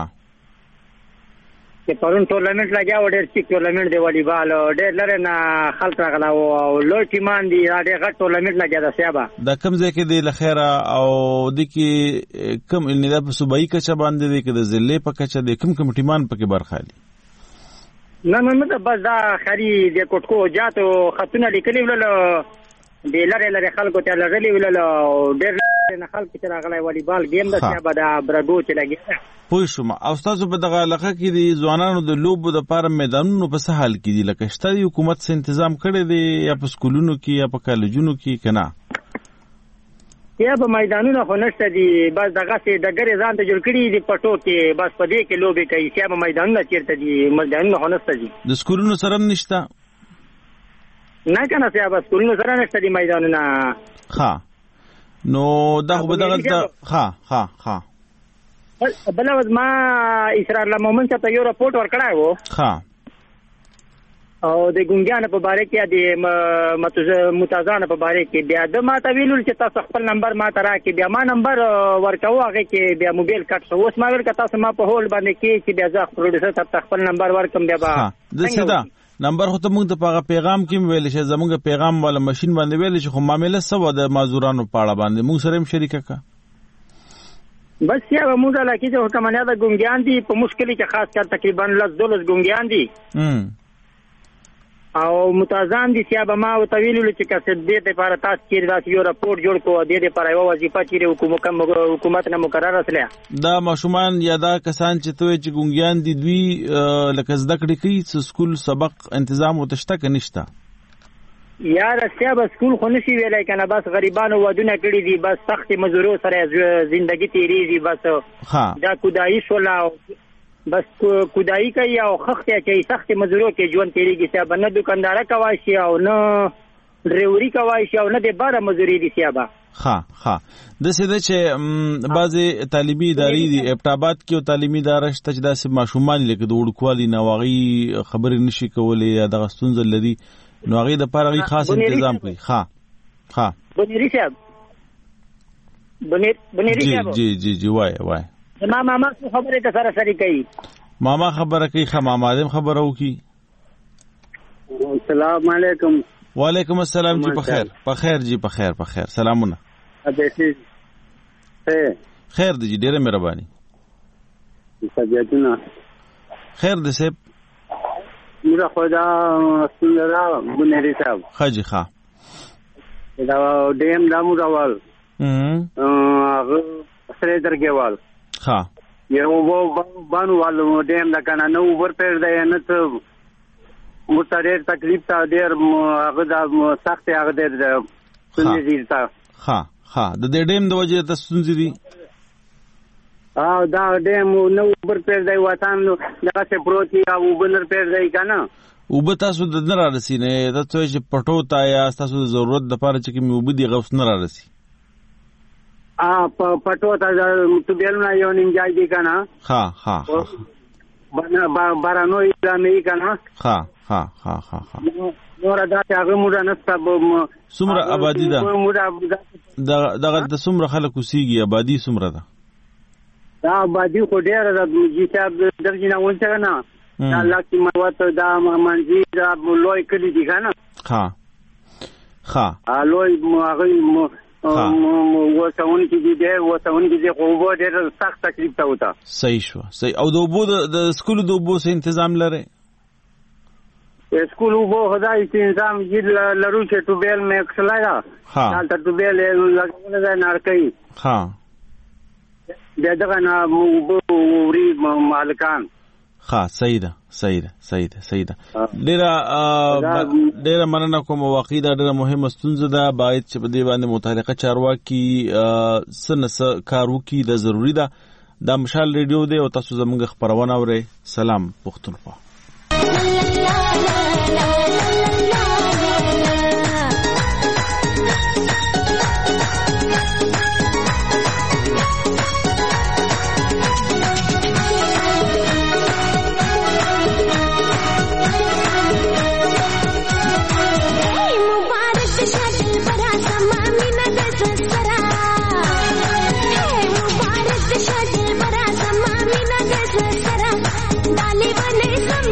S14: چې پرون ټورنمنت لګیا و ډېر چې ټورنمنت دی والیبال ډېر لره نه خلک راغلا او لوی ټیمان دي ډېر غټ ټورنمنت لګیا دا صاحب.
S1: دا کوم ځای کې دی لخيره او د کې کوم ان دا په صوبایي کچه باندې دی کې د ضلع په کچه دی کوم ټیمان پکې برخه لري؟
S14: نه بس دا خري د کوټکو جاتو خطونه لیکلي ول د لره خلکو ته لغلي ول ډېر نه خلک چې راغلي والیبال گیم د صاحب دا برګو چې لګي
S1: پوه شوم. او تاسو په دغه علاقه کې د ځوانانو د لوبو د پاره میدانونو په سهال کې دي لکه شته حکومت څخه تنظیم کړي دي یا په سکولونو کې یا په کالجونو کې کنه؟
S14: یا په میدانونو خو نشته دي بس دغه سي د ګری ځان ته جوړ کړي دي پټو کې بس په دې کې لوبي کوي چې په میدانونو چیرته دي میدانونو خو نشته دي.
S1: د سکولونو سره نشته؟
S14: نه کنه صاحب سکولونو سره نشته دي میدانونه.
S1: ها نو دا خو بدغه ها
S14: بل ما اسرار الله مومن ته یو رپورټ ورکړای وو.
S1: ها
S14: او د ګونګیان په باره کې د متازان په باره کې بیا د ما ته ویلول چې تاسو خپل نمبر ما ته راکې بیا ما نمبر ورکاو هغه کې بیا موبایل کټ شو اوس ما ول که تاسو ما په هول باندې کې چې بیا ځخ پروډوسر ته خپل نمبر ورکم بیا با
S1: د سیدا نمبر خو ته موږ ته په پیغام کې ویل شي زموږ پیغام والا ماشين باندې ویل شي خو معاملې سو د مازورانو پاړه باندې موږ سره هم شریکه کا
S14: بس یا موږ لا کې چې حکمانه د ګونګیان دي په مشکل کې خاص کر تقریبا 10 ګونګیان دي او متازان دي چې ما او طویل چې کسه دې لپاره تاسو کې راځي یو راپورټ جوړ کو دې لپاره یو وظیفه چې حکومت نه مقرره سره
S1: دا ماشومان یا دا کسان چې توې چې ګونګیان دي دوی لکه زده کړې کوي سکول سبق تنظیم وتشته کنيشته
S14: یار صاحب سکول خو نشي ویلای کنه بس غریبانو ودونه کړی دي بس سخت مزدورو سره ژوندۍ تیریږي بس دا کودای شولا بس کودای کوي او خخته کوي سخت مزدورو کې ژوند تیریږي صاحب نه دکاندار کوي شي او نه ډرایوري کوي شي او نه د بار مزدوري دي صاحب.
S1: ها د سده چې بعضی تعلیمي ادارې دي ابټابات کې او تعلیمي ادارې شته چې داسې ماشومان لکه د وړکوالي نواغي خبرې نشي کولای یا د غستون زلري نو هغه د پاره خاص تنظیم کوي. ها
S14: بنيري صاحب بنيري صاحب
S1: جی وای
S14: ماما خبره ته سره سری کوي
S1: ماما خبره کوي ماما دې خبره وکي.
S14: السلام علیکم.
S1: وعلیکم السلام جی په خیر جی په خیر سلامونه. خیر دی جی ډیره مهرباني.
S14: سجادونه
S1: خیر دې سه
S14: میرا خدا سندرا بنيري صاحب
S1: حاجی ښا
S14: دا ډیم دامو راوال هغه سره درګوال
S1: ښا
S14: یو بانو والو ډیم دا کنه نو ور پیر دی نه ته مستډیر تکلیف تا ډیر هغه دا سخت هغه ډیر سنځي تا
S1: ها د دې ډیم د وجه ته سنځي دي
S14: دا ډیم نو ور پیر دی وطن دغه څه پروتي او بنر پیر دی کنه
S1: او به تاسو د نه را رسینه د څه چې پټو تا یا تاسو ضرورت د پاره چې می وبدي غوښ نه را رسی
S14: پټو ته تو بیلونه یو نیم ځای دی کنه.
S1: ها ها
S14: بارانو اسلامي کنه.
S1: ها ها ها ها
S14: نور دا هغه موږ نه ستاب
S1: سمره آبادی ده دغه د سمره خلک وسیږي آبادی سمره ده
S14: دا آبادی خو ډیره ده چې صاحب درجنه ونته نه دا لاکي موت دا منځي دا لوی کلی دي کنه.
S1: ها ها
S14: لوی هغه وساون کې دي وساون کې خو به ډېر سخت تکلیف تا وتا.
S1: صحیح شو صحیح. او د وبو د سکول د وبو سه تنظیم لري
S14: سکول وبو خدای تنظیم یې لرو چې ټوبل مې اکسلایا حالت ټوبل لګول نه نارکې.
S1: ها
S14: دغه نه وبوري مالکان.
S1: ها صحیح ده صحیح ده صحیح ده صحیح ده. ډیره مننه کوم. واقعي دا ډیره مهمه ستونزه ده باید چې په دې باندې متعلقه چارواکي سنس کار وکړي دا ضروری ده. دا مشال ریډیو دی او تاسو زموږ خبرونه اورئ. سلام پښتونخوا.
S15: Dale, vale,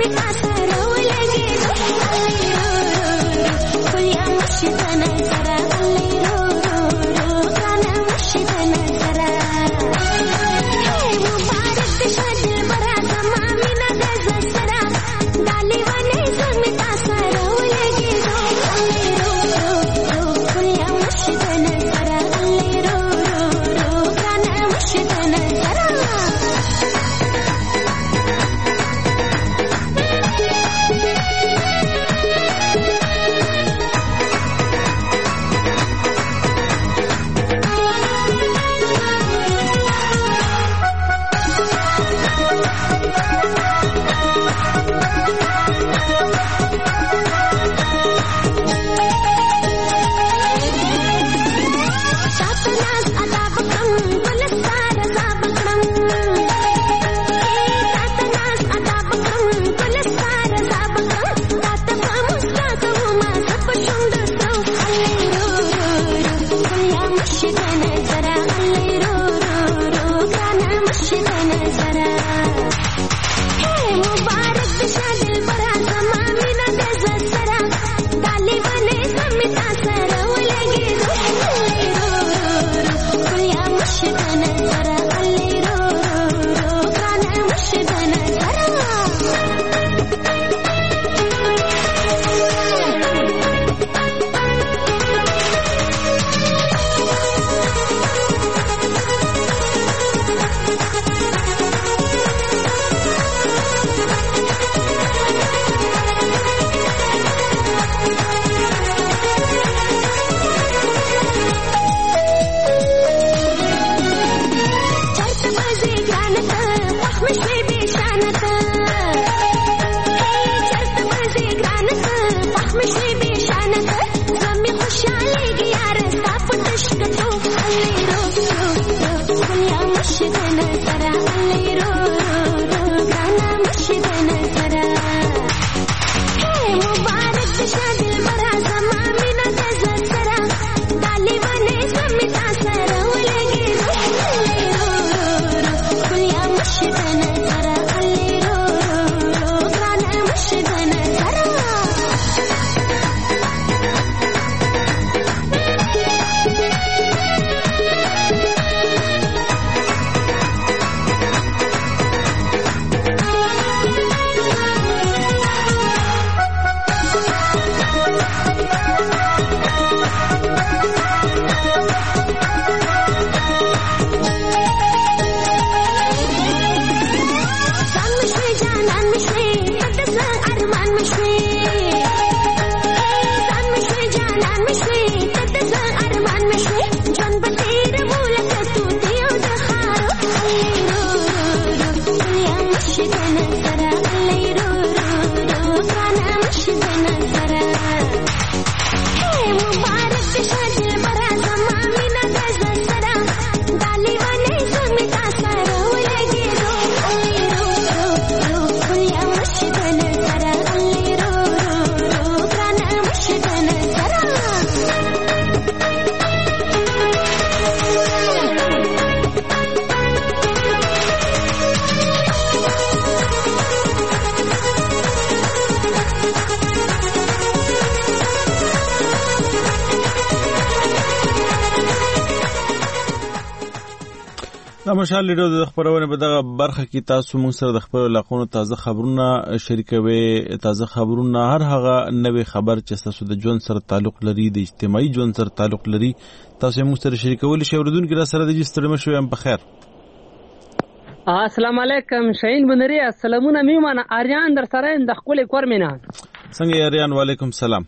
S1: د مشال ریډیو د خبرونه په دغه برخه کې تاسو موږ سره د خبرو لاقونو تازه خبرونه شریکوي. تازه خبرونه هر هغه نوې خبر چې تاسو د ژوند سره تعلق لري، د اجتماعي ژوند سره تعلق لري، تاسو موږ سره شریکول شئ. اوردونکو را سره د جستړم شو هم په خیر.
S15: السلام علیکم شاهین بنری، السلامونه میمانه اریان در سره د خپل کور مینا.
S1: څنګه اریان؟ وعلیکم سلام.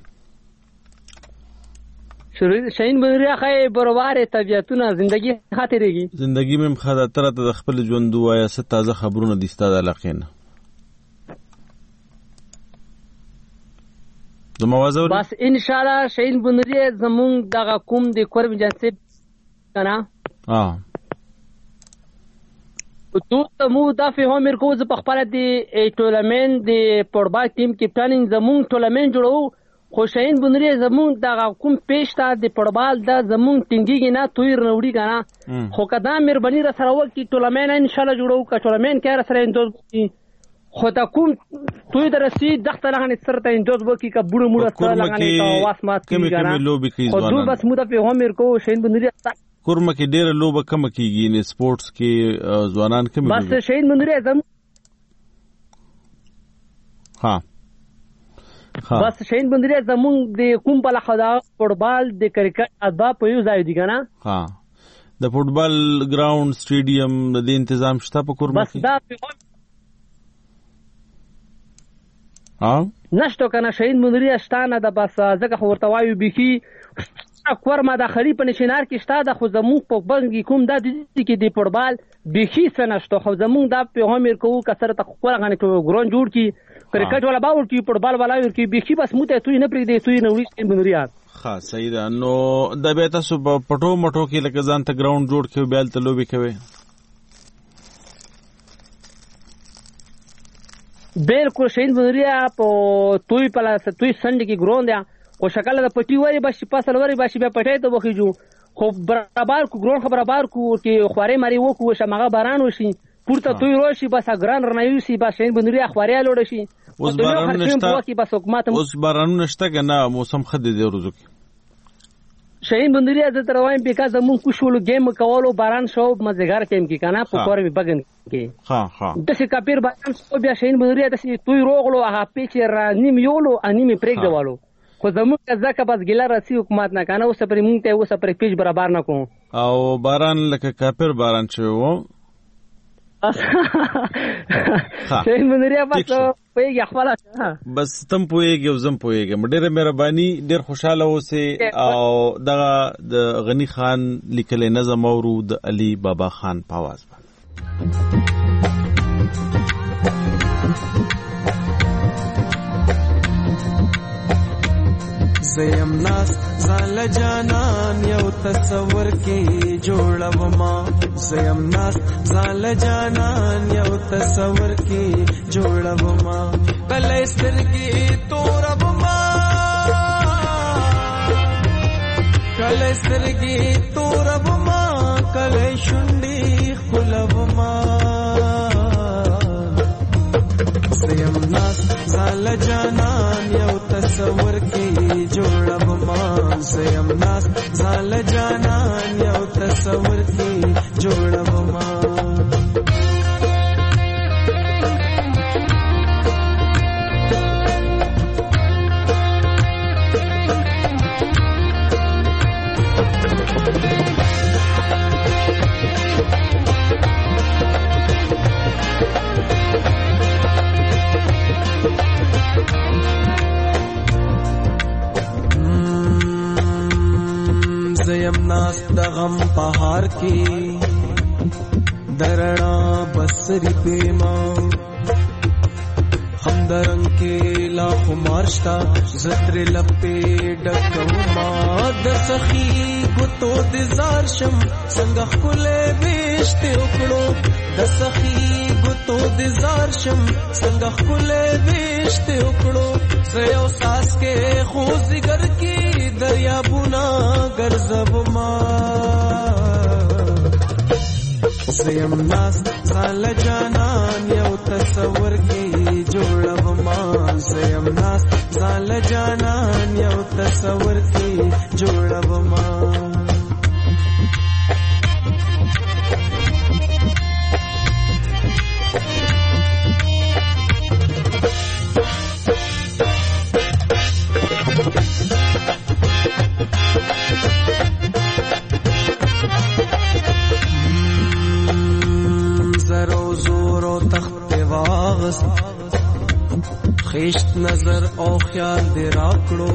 S15: شاهین بنری خای بروار طبیعتونه زندگی خاطرېږي.
S1: زندگی مم خاطر ته د خپل ژوند وایا ست تازه خبرونه د استاد علاقین د موازور.
S15: بس ان شاء الله شاهین بنری زمون دغه کوم د کور جنسب کنه تو ته مو د فهم مرکز په خپل د ټورنمنت د فوټبال ټیم کپټان زمون ټورنمنت جوړو. خو شاهین بنری زمون دغه کوم پیشتا د فوټبال د زمون ټینګي نه تویر نوړي کنه. خو کدا مهرباني را سره وکي ټورنمنت ان شاء الله جوړو کا ټورنمنت کې را سره اندوز خو دا کوم توي درسي دغه لغنه سره ته اندوز وکي کا بوړو موړه سره لغنه کا واسمات کیږي. خو دوی بس مو د فهم مرکو شاهین بنری
S1: کورمه کې ډېر لوبه کم کیږي نه سپورتس کې ځوانان کم.
S15: بس شاهین بنری زم بس شاهین بندری زمون د کوم په لخوا فوټبال د کرکټ ادبا په یو ځای دی کنه.
S1: د فوټبال ګراوند سټیډیم د تنظیم شته په کورمه کې.
S15: بس دا نشته کنه شاهین بندری شتانه د بس ځکه ورته وایو بيخي کورما د خلی په نشینار کې شته د خو زمون په بنګي کوم د دې کې د فوټبال بيخي سنشته. خو زمون د په هم مرکو کسر ته خپل غنه ګراوند جوړ کی کرکټ ولا باور کی فوټبال ولا ور کی بيخي بس موته توي نه پرې دی توي نه وړي بنريا.
S1: صحیح ده. نو د به تاسو په پټو مټو کې لکه ځان ته ګراوند جوړ کړو بیل ته لوبي کوي.
S15: بالکل شاهین بنريا په توي پلا توي سند کې ګراوند یا خو شکل د پټي وری بس پاسل وری بس به پټای ته وخیجو. خو برابر کو ګراوند خبره کو کې خواري مری وکو شمغه باران وشي پورته توي روشي بس اګران رنایو سي بس شاهین بنريا خواري لوړ شي.
S1: اوس باران نشته. اوس باران نشته کنه موسم خد دی ورځو کې.
S15: شاهین بندری از تر وایم بیکا زمون کوشولو گیم کولو باران شو مزګار ټیم کې کنه په کور به بغن کې. د څه کپیر باران شو بیا شاهین بندری د څه توي روغلو هغه پیچ را نیم یولو انیمه پریک دیوالو. خو زمون ځکه بس ګیلا راسي حکومت نه کنه اوس پر مونږ ته اوس پر پیچ برابر نه کوم.
S1: او باران لکه کپیر باران شو
S15: شاهین بندری بس پوهیږي خپل
S1: بس تم پوهیږي او زم پوهیږم. ډېره مهرباني، ډېر خوشاله اوسئ. او دغه د غنی خان لیکلي نظم اورو د علي بابا خان په आवाज باندې.
S16: زیم ناس زال جانان یو تصور کې جوړوما. زیم ناس زال جانان یو تصور کې جوړوما. کله سترګې توربما کله سترګې توربما کله شونډې خلوما. زیم ناس زال جانان یو تصور کې جوړوما. زیم ناس زال جانان یو تصور کې جوړوما. زیم ناس د غم پهار کې درنا بسری پیما. هم درنګ کې لا خمارشتا زتر لپې ډکوما. د سخی ګوتو د زار شم څنګه خلې بيشته وکړو. د سخی ګوتو د زار شم څنګه خلې بيشته وکړو. زيو ساس کې خو زګر کې دریابونه ګرځوما. زیم ناس زال جانان یو تصور کې جوړوما. زیم ناس زال جانان یو تصور کې جوړوما. خیشت نظر او خیال دې راکړو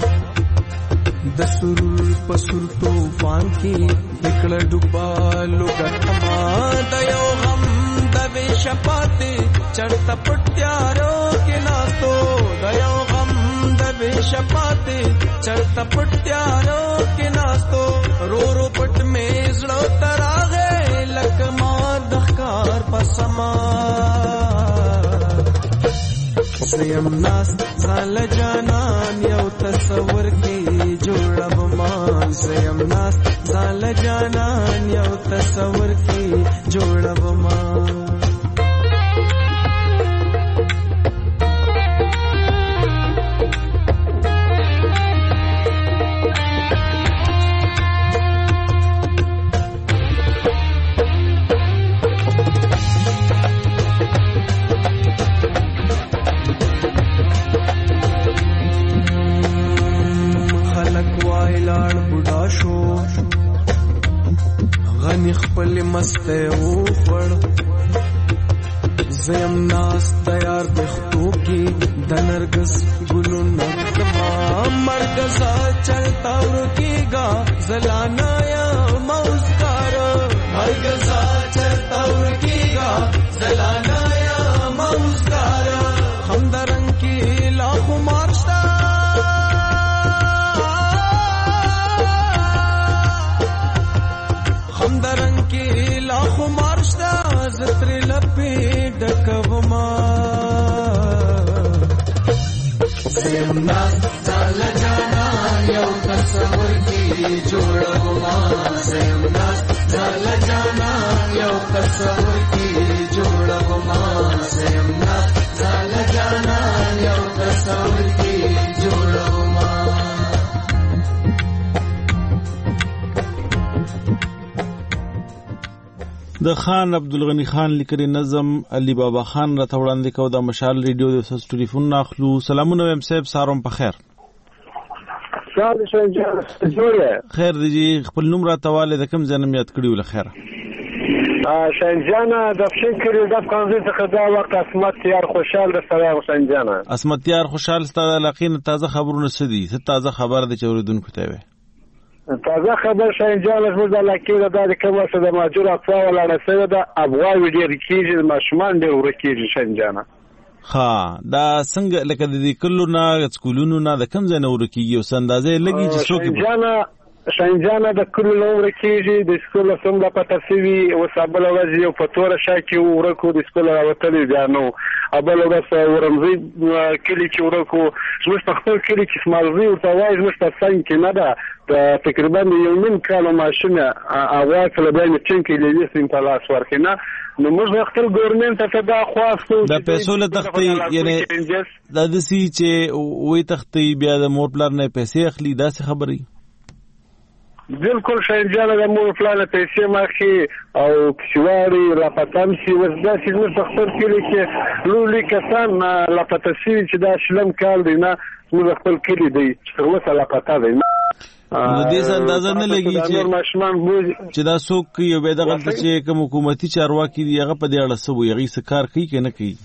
S16: د سرور پسور طوفان کې دکړه ډوبالو ګټما د یو غم د بشپاتې چړت پټیارو کې ناستو د یو غم د بشپاتې چړت پټیارو کې ناستو رو رو پټ مې زړه تراغه لکما دخکار پسما سیم ناس زال جانان یو تصور کې جوړب مان سیم ناس زال جانان یو تصور کې جوړب مان غنی خپل مسته او پړ زم ناس تیار بختو کی د نرګس ګلو نغما مرګزا چلتا ورکیگا زلانا یا موزګار مرګزا چلتا ورکیگا زلانا یا موزګار همدرنګ کی لاخو مارشتا همدرنګ کې لاخو مارشتا زتر لپې ډکوما زمنا چل جانا یو تصور کې جوړوما زمنا چل جانا یو تصور کې جوړوما زمنا چل جانا یو تصور کې جوړوما
S1: د خان عبدالغنی خان لیکلي نظم علي بابا خان را وړاندې کو د مشال ریډیو د سس ټلیفون ناخلو. سلامونه ویم صاحب، ساروم په خیر. خیر دی جی، خپل نوم را تواله د کوم ځای نه یاد کړیو لخیر؟
S17: شنجانه د فکر د قانون څخه دا وخت اسمت یار خوشحال رسوي. شنجانه
S1: اسمت یار خوشحال ستاسو لقین تازه خبرونه سدي څه تازه خبر د چوریدونکو ته وي؟
S17: تازه خبر شنجانه زموږ د لکې د کوم څه د ماجور اطفال ولاړه سره د ابواب ډیر کیږي، ماشومان ډیر ورکیږي. شنجانه
S1: ها دا څنګه لکه د دې کلو نه سکولونو نه د کم ځای نه ورکیږي او اندازې لګي چې څوک شنجانه د کلو نه ورکیږي. د سکول څنګه پته سوي او سابل ورځ یو پتور شاکي ورکو د سکول راوتلې بیا نو ابل ورځ ورمزي کلی چې ورکو زموږ په خپل کلی کې سمالزي او توای زموږ په څنګه کې نه ده تقریبا یو نیم کال ماشینه اوا کله باندې چې لې سیم په لاس ورکنه نو موږ خپل ګورنمنت ته دا خواستو د پیسو له تختی یعنی د دسی چې وې تختی بیا د مور پلان نه پیسې اخلي دا څه خبري؟
S17: بالکل شنجانه د مور پلان پیسې ماخي او کشواري لا پاتم سي وزدا چې موږ خپل کلی کې لولي کسان لا پاتسي چې دا شلم کال دی نه موږ خپل کلی دی تر اوسه لا پاتا دی
S1: نو دې څه اندازه نه لګي چې دا څوک یو به دغه چې کوم حکومتي چارواکي دی هغه په دې اړه څه وایي، هغه څه کار کوي که نه کوي؟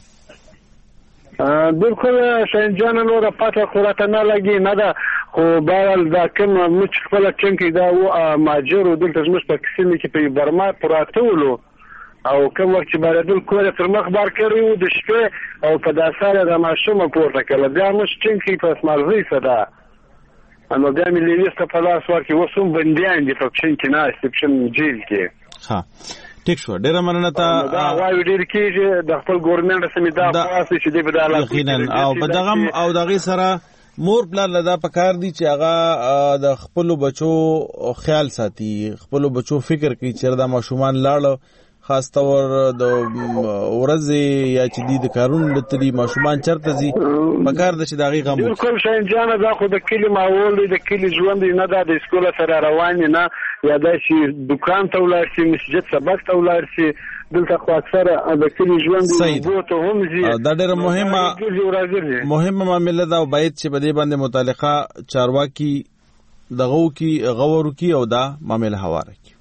S17: بالکل شنجانه نو د پاته قرته نه لګي نه ده، خو بهرحال دا کوم موږ خپل چنکې دا ماجر دلته زموږ په کسینې کې په برما پراته ولو او کوم وخت چې باندې کور تر مخ بار کړی و د شپې او په داساره د ماشوم پورته کړل بیا موږ چنکې په اسمارزي صدا نو بیا مې لیسته په لاس ورکې وسوم بندیان دي په چنکې ناشته په جیل کې.
S1: ها ټیک شو، ډیره مننه ته.
S17: دا وايي ډیر کېږي د خپل ګورنمنت سمې دا خاصه چې د بداله
S1: او بدغم او دغه سره مور پلان لدا پکار دي چې هغه د خپل بچو خیال ساتي، خپل بچو فکر کوي چې دا ماشومان لاړ خاص تور د ورځې یا چې د کارونو لتري ماشومان چرته زی پکار د چې دغه غم.
S17: بالکل شنجانه دا خو د کلی ماحول دی، د کلی ژوند نه دا د سکول سره روان نه یا د شي دکان ته ولاړ شي مسجد سبق ته ولاړ شي دلته خو اکثر د کلی ژوند بوته هم زی
S1: دا ډېر مهمه معاملې ده او باید چې په دې باندې متعلقه چارواکي دغه کی غور کی او دا معاملې هواره کی.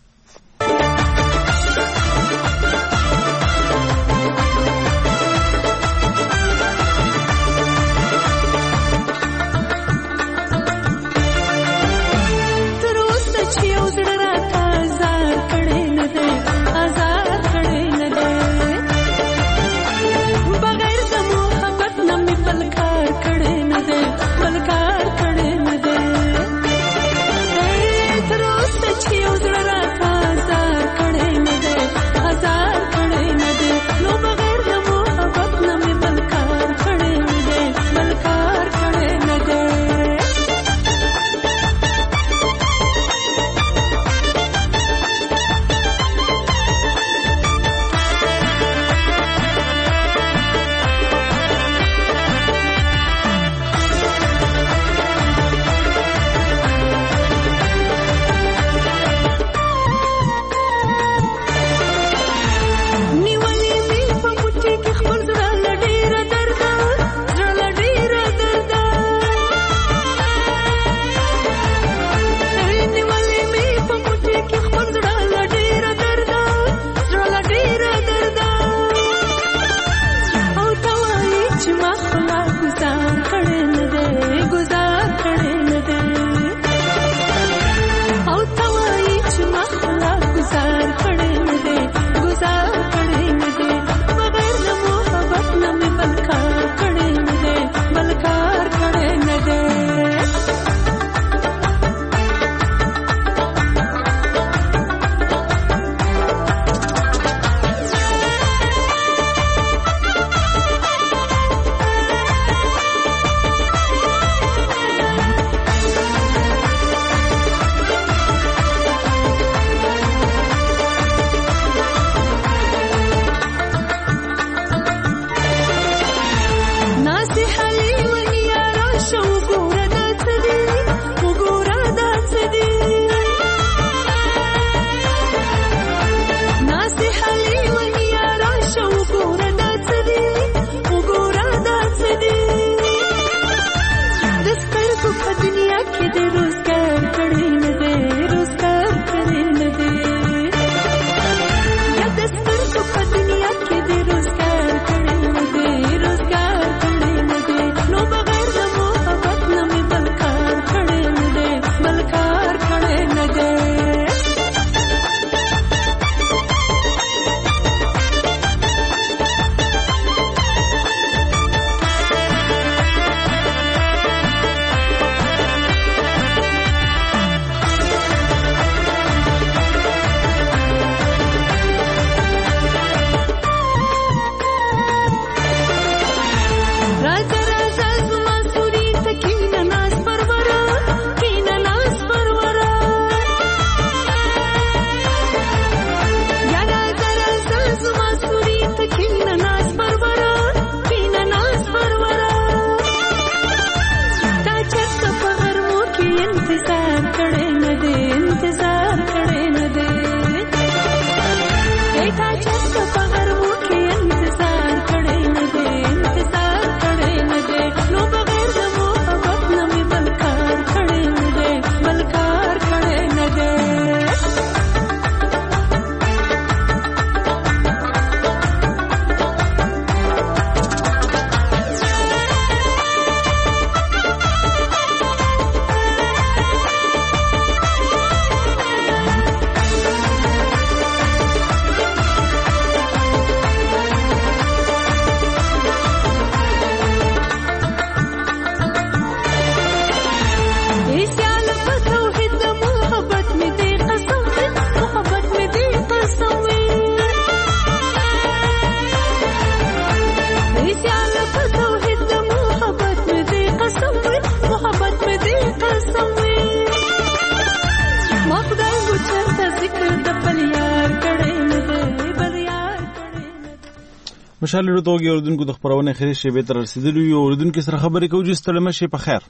S1: مشال ورته اوردونکو د خبرونه خري شی به تر رسیدلی یو اوردونکو سره خبرې کوي چې ستلمه شي په خیر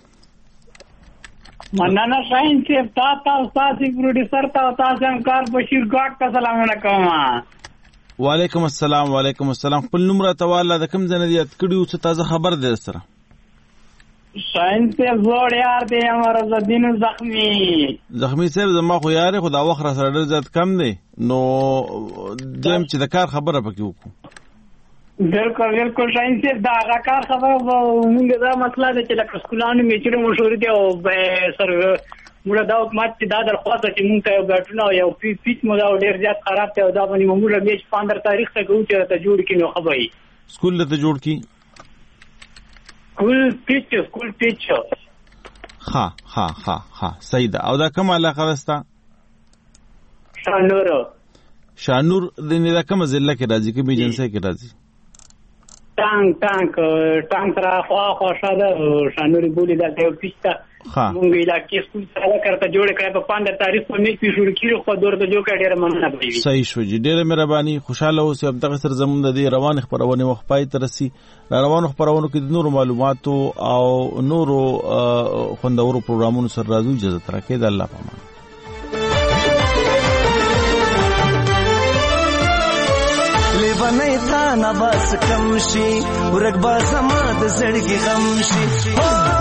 S18: مننه شاین چې تاسو تاسو پروډوسر تاسو انکار بشیر ګاټ کا سلام علیکم
S1: وعلیکم السلام خپل نوم را تواله د کوم ځنه یاد کړیو چې تازه خبر ده سره
S18: شاین ته زوړ یار دی امر زدین
S1: زخمی سره زما خو یار خدا وخت را سره زیات کم دی نو دیم چې د کار خبره پکې وکړو
S18: بالکل شاین ته دا کار خبره مونږ دا مسله ده چې لکه سکولانو میچره مشهور دي او سر موږ دا حکومت چې دا درخواست چې مونږ ته غټونه یو پیچ مو دا ډیر زیات خراب دی او دا باندې موږ میچ 15 تاریخ ته کوو چې ته جوړ کینو خبري
S1: سکول ته جوړ کی
S18: سکول پیچ
S1: ها صحیح ده او دا کوم علاقه وستا شانور د نه کوم ضلع کې راځي کې بیجنسه کې راځي
S18: ټانک را خو شاده شانوري بولی دا ته پیچتا مونږ علاقې سکول سره کارته جوړ کړه په 15 تاریخ په میچ شروع کیږي خو دورته جوړ کړه ډیره مننه کوي
S1: صحیح شو جی ډیره مهرباني خوشاله اوسئ اب دغه سر زمون د روان خبرونه وخت پای ترسي روان خبرونه کې د نورو معلوماتو او نورو خوندورو پروګرامونو سره راځو اجازه ترکه د الله پامان
S16: لیوانای تا نواز کم شي ورګ با زما د زړګي غم شي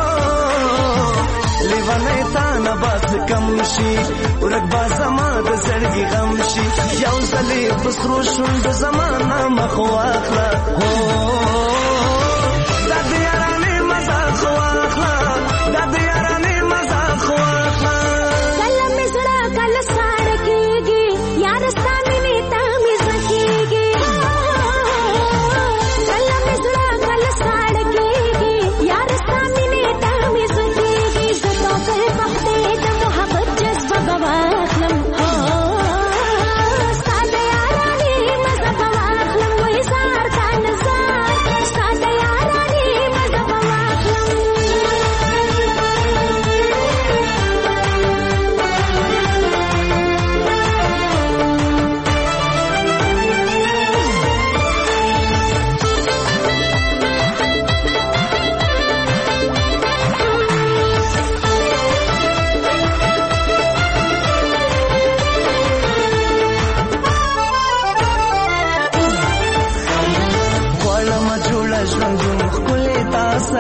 S16: لیوانای تا نواز کم شي ورګ با زما د زړګي غم شي یو ځلې بسرو شوند زمانہ مخو اخلا د دیارانه مزه خو اخلا د دیارانه مزه خو اخلا
S11: کله مزړه کله ساړ کېږي یارستانه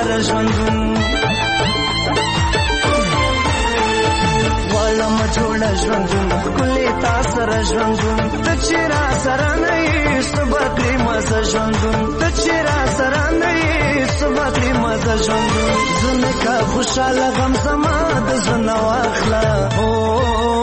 S16: سره ژوندون غواړم جوړه ژوندون ښکلې تا سره ژوندون ته چې را سره نه یې صبح کړې مزه ژوندون ته چې را سره نه یې صبح کړې مزه ژوندون زه مې که خوشحاله غم زما د زړه نه واخله